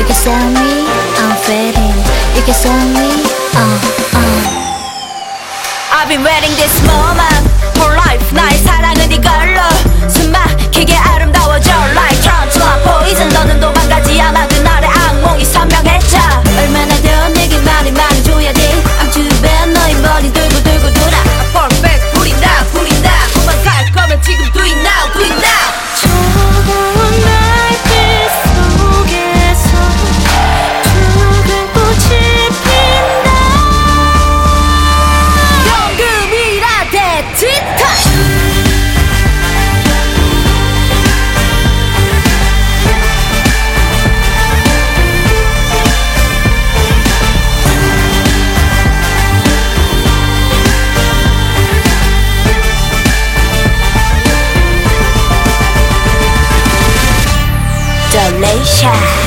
can sell me, I'm fading. You can sell me, I've been waiting this moment for life. 나의 사랑은 이걸로 숨막히게 아름다워져 like tarantula poison. 너는 도망가지 않아 그날의 악몽이 선명해져. 얼마나 더 내게 많이 줘야 돼. I'm too bad 너의 머리 돌고 돌아. Perfect 불이나 도망갈 거면 지금 do it now, do it now. 차가운 날빛 속에서 붉은 꽃이 핀다. 연금이라 대치타. Delicious.